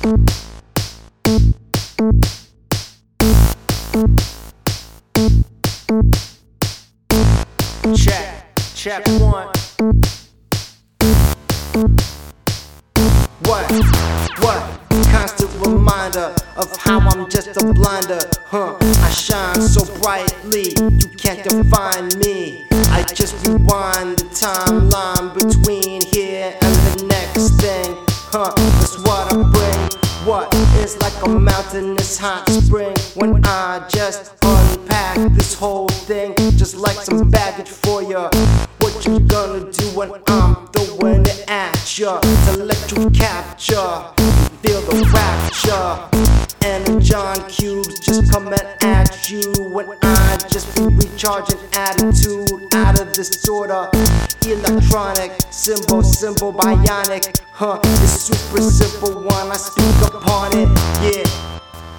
Check one. What? Constant reminder of how I'm just a blinder. I shine so brightly, you can't define me. I just rewind the timeline between here and the next thing. That's what I bring. What is like a mountainous hot spring when I just unpack this whole thing, just like some baggage for ya. What you gonna do when I'm throwing it at ya to let you capture? Feel the rapture, and John Cubes just coming at you when I just be recharging attitude out of this disorder. Electronic, symbol, bionic. It's super simple when I speak upon it. Yeah.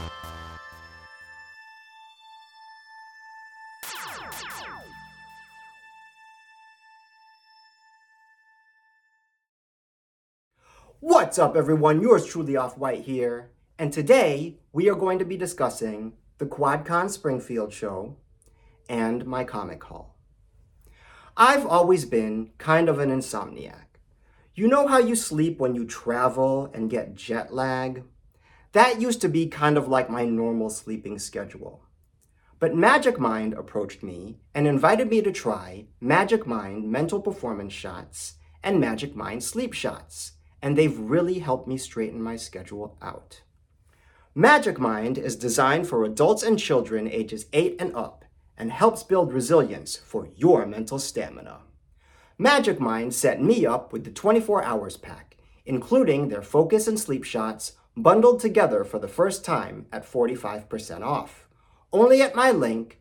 What's up, everyone? Yours truly, Off-White here, and today we are going to be discussing the QuadCon Springfield show and my comic haul. I've always been kind of an insomniac. You know how you sleep when you travel and get jet lag? That used to be kind of like my normal sleeping schedule. But Magic Mind approached me and invited me to try Magic Mind mental performance shots and Magic Mind sleep shots, and they've really helped me straighten my schedule out. Magic Mind is designed for adults and children ages 8 and up and helps build resilience for your mental stamina. Magic Mind set me up with the 24 Hours pack, including their focus and sleep shots bundled together for the first time at 45% off. Only at my link,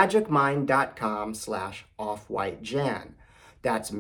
magicmind.com/offwhitejan. That's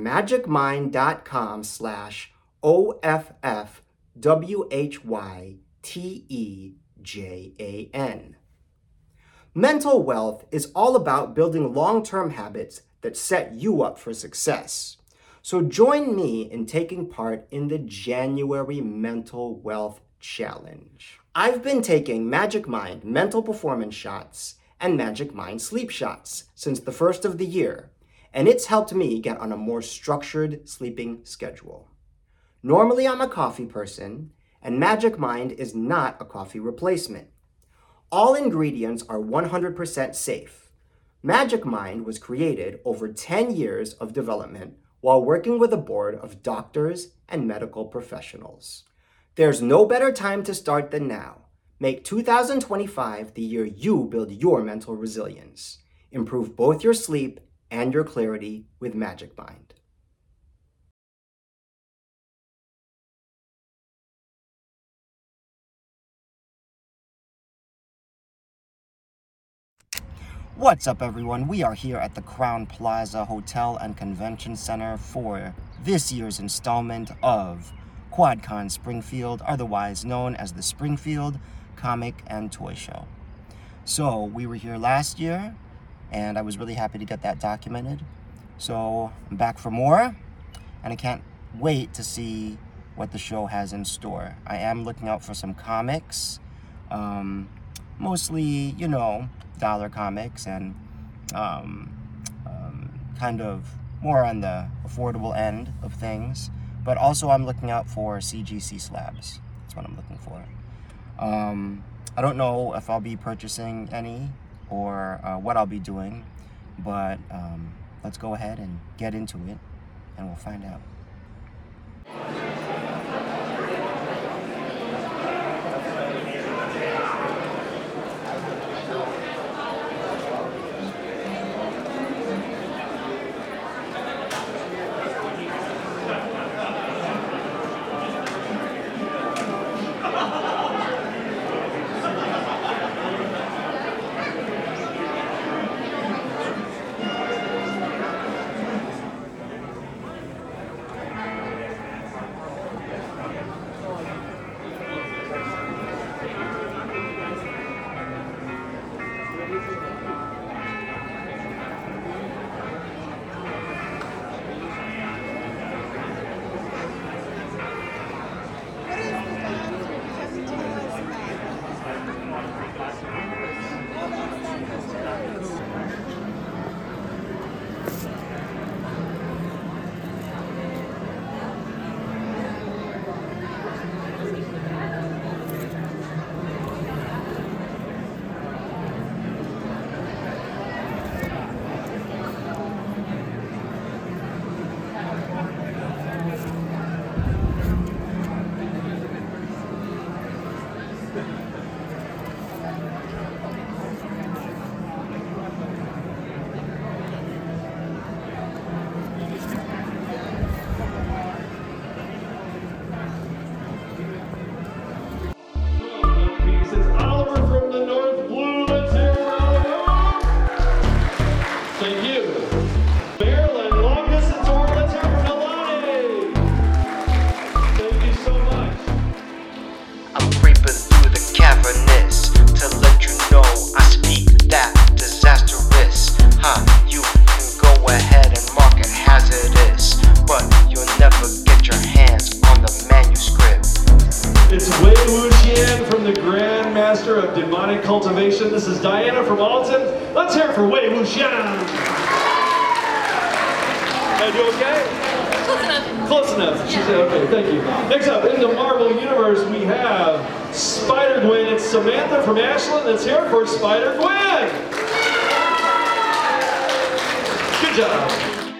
magicmind.com/OFFWHYTEJAN. Mental wealth is all about building long-term habits that set you up for success. So join me in taking part in the January Mental Wealth Challenge. I've been taking Magic Mind mental performance shots and Magic Mind sleep shots since the first of the year, and it's helped me get on a more structured sleeping schedule. Normally I'm a coffee person, and Magic Mind is not a coffee replacement. All ingredients are 100% safe. Magic Mind was created over 10 years of development while working with a board of doctors and medical professionals. There's no better time to start than now. Make 2025 the year you build your mental resilience. Improve both your sleep and your clarity with Magic Mind. What's up, everyone? We are here at the Crown Plaza Hotel and Convention Center for this year's installment of QuadCon Springfield, otherwise known as the Springfield Comic and Toy Show. So we were here last year, and I was really happy to get that documented. So I'm back for more, and I can't wait to see what the show has in store. I am looking out for some comics, mostly, dollar comics and kind of more on the affordable end of things. But also I'm looking out for CGC slabs. That's what I'm looking for. I don't know if I'll be purchasing any or what I'll be doing, but let's go ahead and get into it, and we'll find out. from the North Blue, let's hear it for Alabama. Thank you. Maryland, long distance tour, let's hear it for Nalani. Thank you so much. I'm creeping through the cavernous to let you know I speak that disastrous. You can go ahead and mark it hazardous, but you'll never get your hands on the manuscript. It's Wei Wuxian from the Grand Master of Demonic Cultivation. This is Diana from Alton. Let's hear it for Wei Wuxian. Are you okay? Close enough. Close enough. She said, okay, thank you. Next up, in the Marvel Universe, we have Spider-Gwen. It's Samantha from Ashland. Let's hear it for Spider-Gwen. Good job.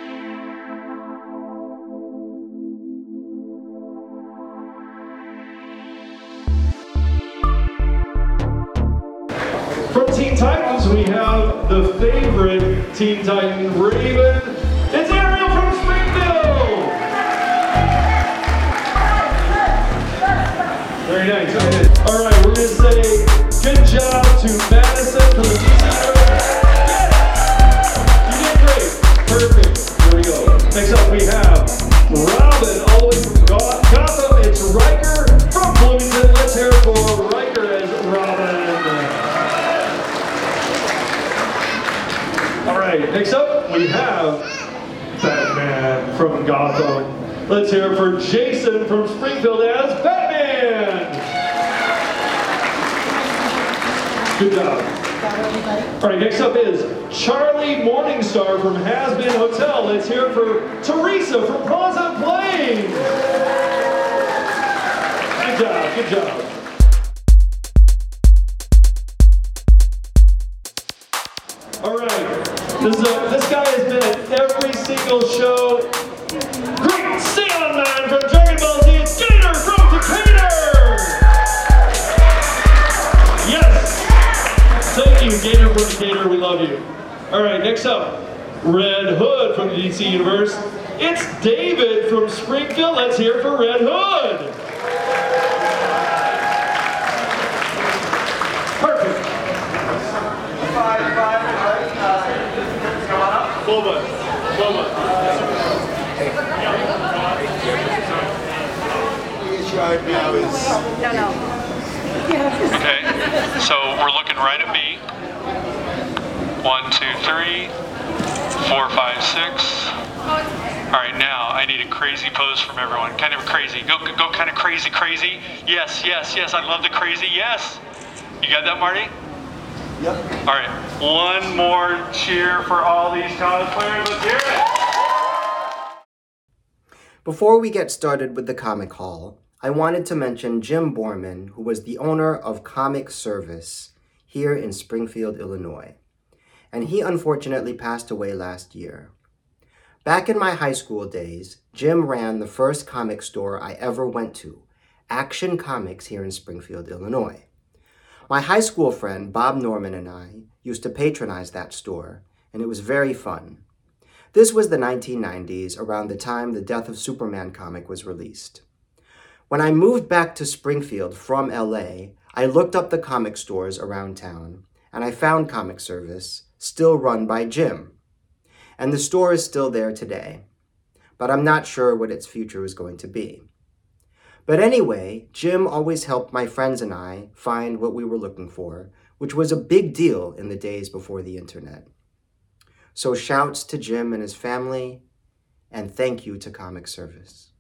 From Teen Titans, we have the favorite Teen Titan, Raven. It's Ariel from Springfield! Very nice. All right, we're going to say good job to Madison from the DC Universe. You did great. Perfect. Here we go. Next up, we have Robin, all the way from Gotham. It's Riker from Bloomington. Let's hear it for Riker as Robin. All right, next up, we have Batman from Gotham. Let's hear it for Jason from Springfield as Batman. Good job. All right, next up is Charlie Morningstar from Has-Been Hotel. Let's hear it for Teresa from Pleasant Plains. Good job, good job. All right, this guy has been at every single show. Great Saiyan Man from Dragon Ball Z. It's Gator from Decatur. Yes. Thank you, Gator from Decatur. We love you. All right, next up, Red Hood from the DC Universe. It's David from Springfield. Let's hear it for Red Hood. Perfect. Boba. No. Okay, so we're looking right at me. 1, 2, 3, 4, 5, 6. All right, now I need a crazy pose from everyone. Kind of crazy. Go kind of crazy. Yes. I love the crazy. Yes. You got that, Marty? Yep. All right, one more cheer for all these cosplayers. Let's hear it. Before we get started with the comic haul, I wanted to mention Jim Borman, who was the owner of Comic Service here in Springfield, Illinois. And he unfortunately passed away last year. Back in my high school days, Jim ran the first comic store I ever went to, Action Comics here in Springfield, Illinois. My high school friend Bob Norman and I used to patronize that store, and it was very fun. This was the 1990s, around the time the Death of Superman comic was released. When I moved back to Springfield from LA, I looked up the comic stores around town, and I found Comic Service, still run by Jim. And the store is still there today, but I'm not sure what its future is going to be. But anyway, Jim always helped my friends and I find what we were looking for, which was a big deal in the days before the internet. So shouts to Jim and his family, and thank you to Comic Service.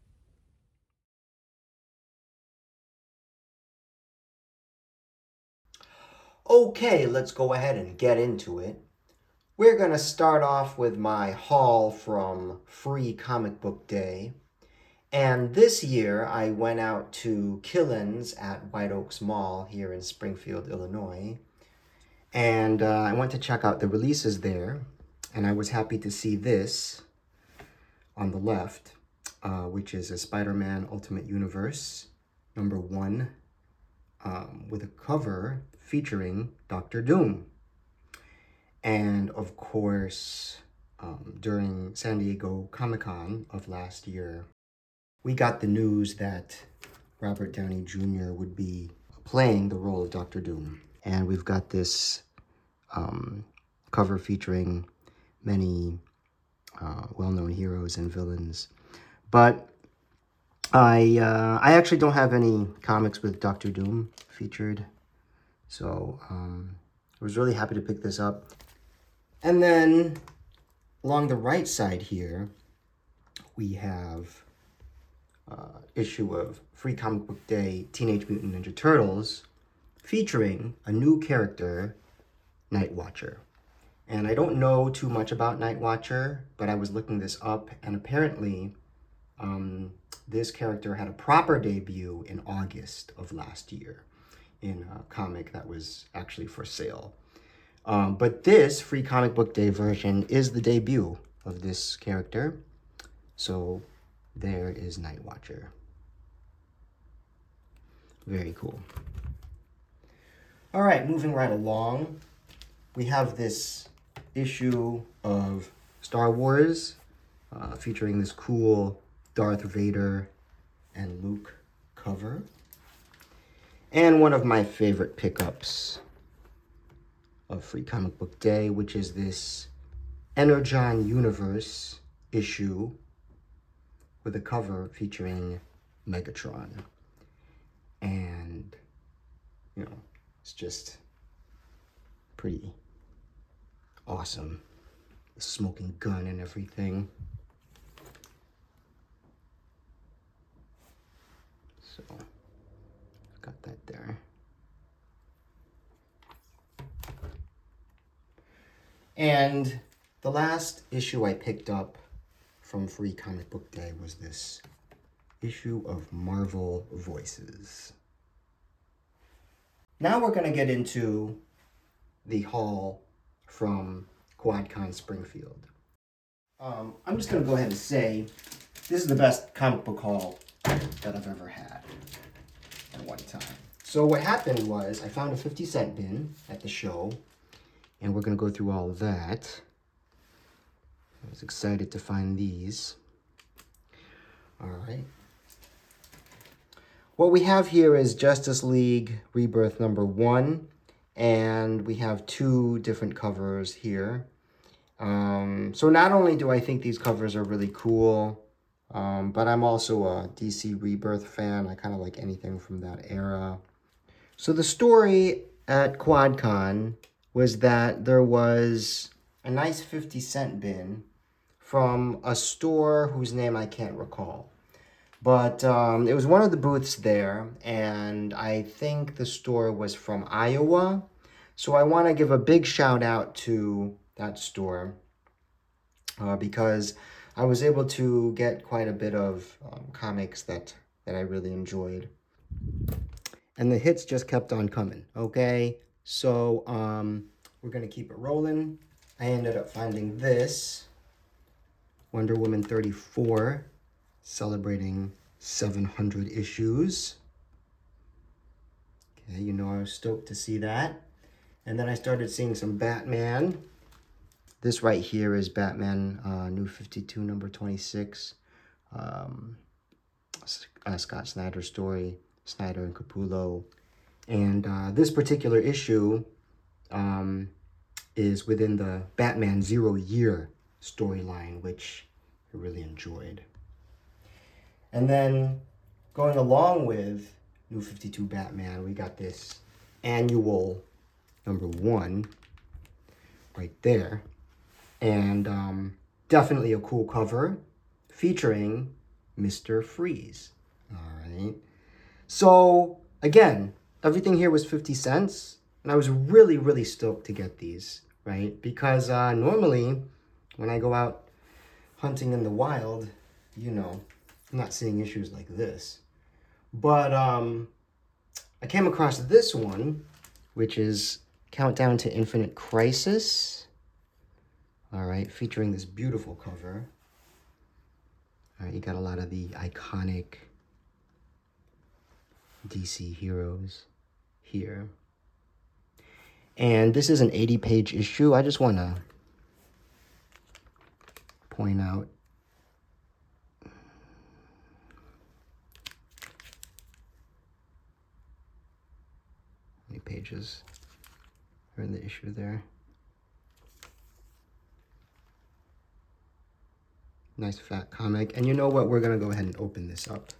Okay, let's go ahead and get into it. We're going to start off with my haul from Free Comic Book Day. And this year, I went out to Killins at White Oaks Mall here in Springfield, Illinois. And I went to check out the releases there. And I was happy to see this on the left, which is a Spider-Man Ultimate Universe, #1, with a cover featuring Dr. Doom. And of course, during San Diego Comic-Con of last year, we got the news that Robert Downey Jr. would be playing the role of Dr. Doom. And we've got this cover featuring many well-known heroes and villains. But I actually don't have any comics with Doctor Doom featured. So I was really happy to pick this up. And then along the right side here, we have issue of Free Comic Book Day Teenage Mutant Ninja Turtles featuring a new character, Night Watcher. And I don't know too much about Night Watcher, but I was looking this up, and apparently this character had a proper debut in August of last year in a comic that was actually for sale. But this Free Comic Book Day version is the debut of this character. So there is Night Watcher. Very cool. All right, moving right along. We have this issue of Star Wars featuring this cool Darth Vader and Luke cover. And one of my favorite pickups of Free Comic Book Day, which is this Energon Universe issue with a cover featuring Megatron. And, you know, it's just pretty awesome. The smoking gun and everything. So, got that there. And the last issue I picked up from Free Comic Book Day was this issue of Marvel Voices. Now we're going to get into the haul from QuadCon Springfield. I'm just going to go ahead and say this is the best comic book haul that I've ever had at one time. So what happened was I found a 50-cent bin at the show, and we're going to go through all of that. I was excited to find these. All right. What we have here is Justice League Rebirth #1, and we have 2 different covers here. So not only do I think these covers are really cool, but I'm also a DC Rebirth fan. I kind of like anything from that era. So the story at QuadCon was that there was a nice 50-cent bin from a store whose name I can't recall. But it was one of the booths there, and I think the store was from Iowa. So I want to give a big shout out to that store because I was able to get quite a bit of comics that I really enjoyed. And the hits just kept on coming, okay? So we're going to keep it rolling. I ended up finding this, Wonder Woman 34, celebrating 700 issues. Okay, you know I was stoked to see that. And then I started seeing some Batman. This right here is Batman New 52, number 26. Scott Snyder story, Snyder and Capullo. And this particular issue is within the Batman 0 Year storyline, which I really enjoyed. And then going along with New 52 Batman, we got this annual #1 right there. And definitely a cool cover featuring Mr. Freeze. All right. So again, everything here was 50 cents. And I was really, really stoked to get these, right? Because normally when I go out hunting in the wild, you know, I'm not seeing issues like this. But I came across this one, which is Countdown to Infinite Crisis. All right, featuring this beautiful cover. All right, you got a lot of the iconic DC heroes here. And this is an 80-page issue. I just want to point out how many pages. We're in the issue there. Nice fat comic. And you know what? We're going to go ahead and open this up.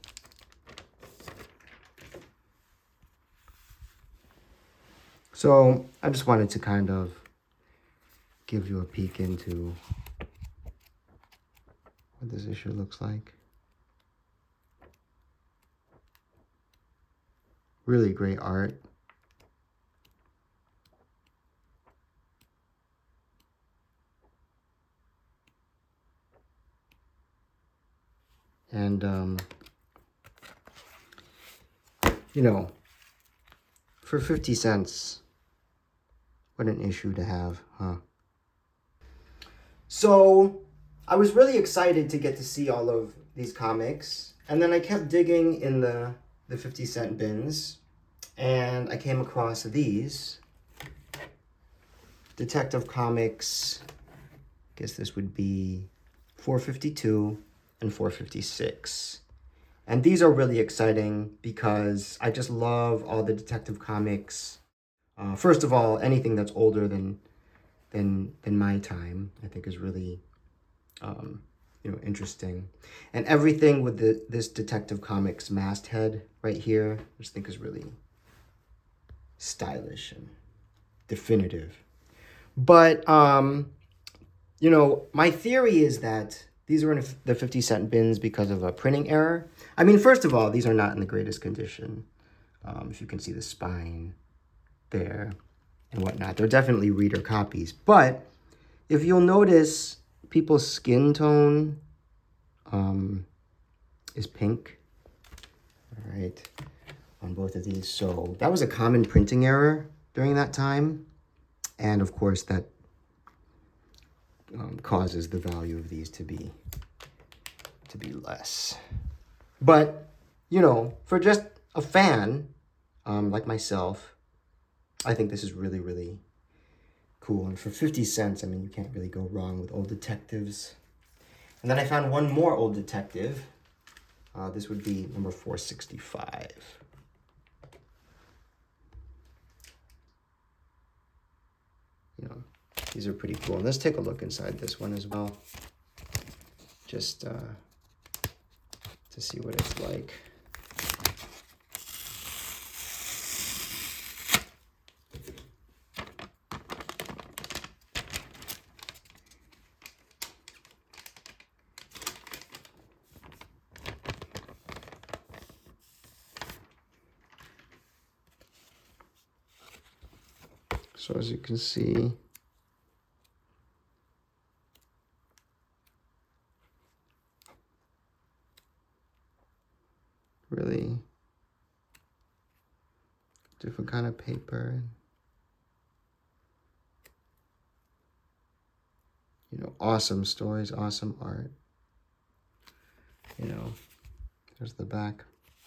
So I just wanted to kind of give you a peek into what this issue looks like. Really great art. And, you know, for 50 cents, what an issue to have, huh? So, I was really excited to get to see all of these comics. And then I kept digging in the 50-cent bins. And I came across these. Detective Comics, I guess this would be 452 and 456. And these are really exciting because I just love all the Detective Comics. First of all, anything that's older than my time, I think is really, interesting. And everything with this Detective Comics masthead right here, I just think is really stylish and definitive. But, my theory is that these are in the 50-cent bins because of a printing error. I mean, first of all, these are not in the greatest condition. If you can see the spine there and whatnot. They're definitely reader copies. But if you'll notice, people's skin tone is pink. All right, on both of these. So that was a common printing error during that time. And of course, that causes the value of these to be less. But, for just a fan like myself, I think this is really, really cool. And for 50 cents, I mean, you can't really go wrong with Old Detectives. And then I found one more Old Detective. This would be number 465. These are pretty cool. Let's take a look inside this one as well. Just to see what it's like. So as you can see, really different kind of paper. Awesome stories, awesome art. There's the back.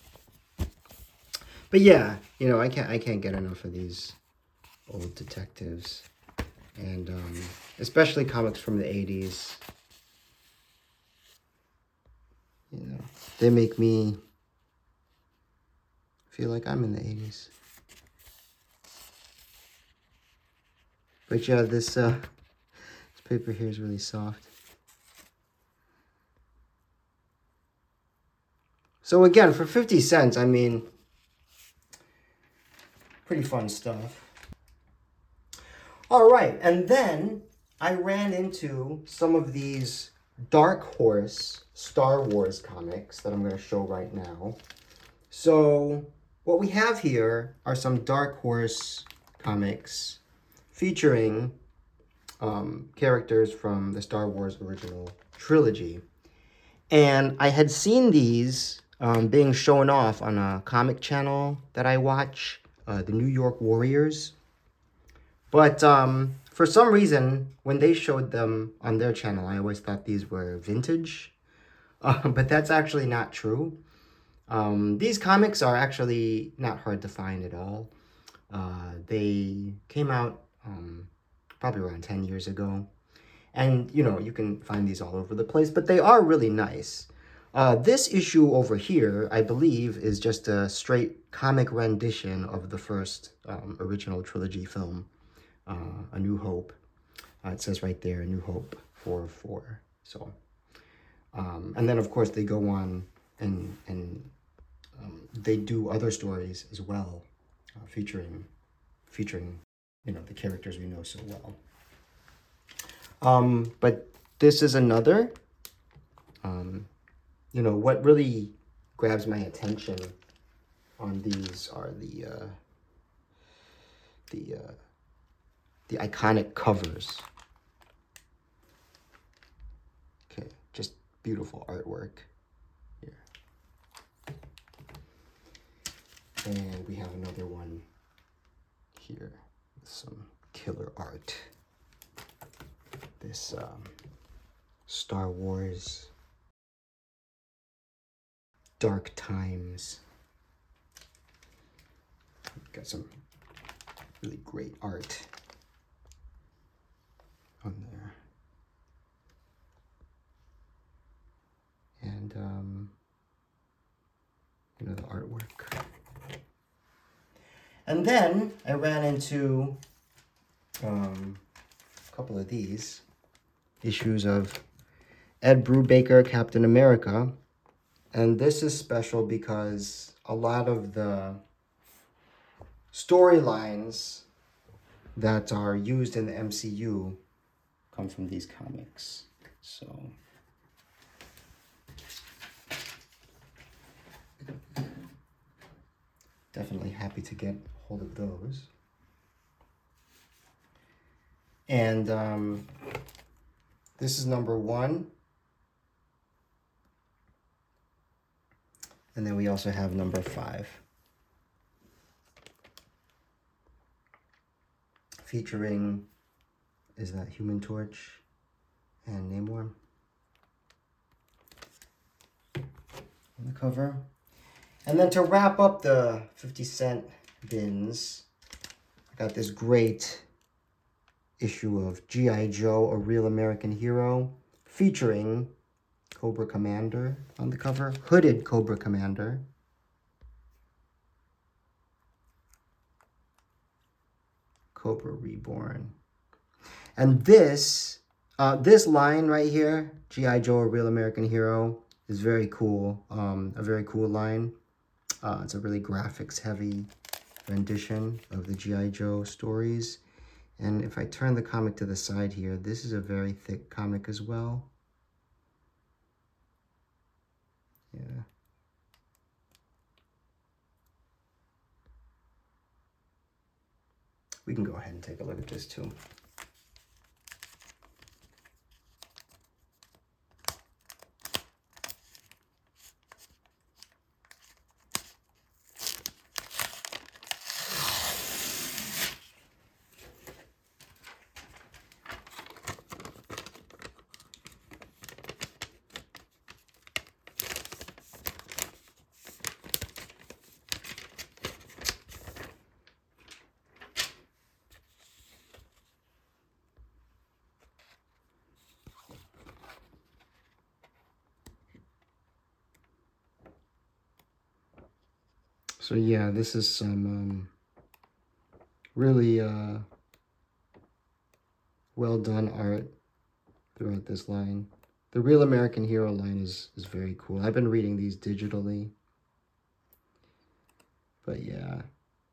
But yeah, I can't get enough of these Old Detectives, and especially comics from the 80s. They make me feel like I'm in the 80s. But yeah, this paper here is really soft. So again, for 50 cents, I mean, pretty fun stuff. All right, and then I ran into some of these Dark Horse Star Wars comics that I'm going to show right now. So what we have here are some Dark Horse comics featuring characters from the Star Wars original trilogy. And I had seen these being shown off on a comic channel that I watch, the New York Warriors. But for some reason, when they showed them on their channel, I always thought these were vintage. But that's actually not true. These comics are actually not hard to find at all. They came out probably around 10 years ago. And, you can find these all over the place, but they are really nice. This issue over here, I believe, is just a straight comic rendition of the first original trilogy film A New Hope. It says right there, A New Hope 404. So, and then of course they go on and they do other stories as well, featuring the characters we know so well. But this is another. What really grabs my attention on these are the iconic covers. Okay, just beautiful artwork here. And we have another one here with some killer art. This Star Wars Dark Times. Got some really great art on there. And, the artwork. And then I ran into a couple of these issues of Ed Brubaker, Captain America. And this is special because a lot of the storylines that are used in the MCU come from these comics. So definitely happy to get hold of those. And this is number 1. And then we also have number 5. Featuring, is that Human Torch and Namor on the cover. And then to wrap up the 50 cent bins, I got this great issue of G.I. Joe, A Real American Hero, featuring Cobra Commander on the cover, hooded Cobra Commander. Cobra Reborn. And this line right here, G.I. Joe, A Real American Hero, is very cool. A very cool line. It's a really graphics-heavy rendition of the G.I. Joe stories. And if I turn the comic to the side here, this is a very thick comic as well. Yeah. We can go ahead and take a look at this too. So yeah, this is some really well done art throughout this line. The Real American Hero line is very cool. I've been reading these digitally. But yeah.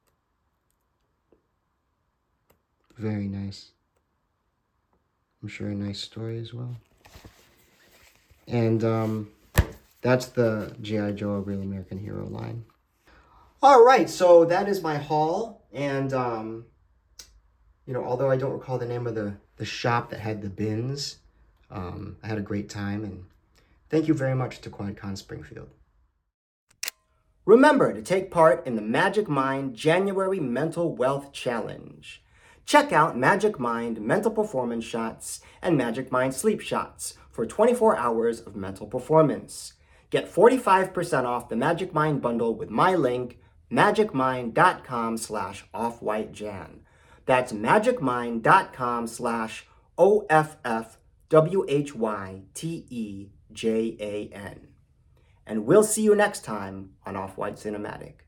Very nice. I'm sure a nice story as well. And that's the G.I. Joe, A Real American Hero line. All right, so that is my haul. And, although I don't recall the name of the shop that had the bins, I had a great time. And thank you very much to QuadCon Springfield. Remember to take part in the Magic Mind January Mental Wealth Challenge. Check out Magic Mind Mental Performance Shots and Magic Mind Sleep Shots for 24 hours of mental performance. Get 45% off the Magic Mind bundle with my link, magicmind.com/offwhitejan. That's magicmind.com/OFFWHYTEJAN. And we'll see you next time on Off-White Cinematic.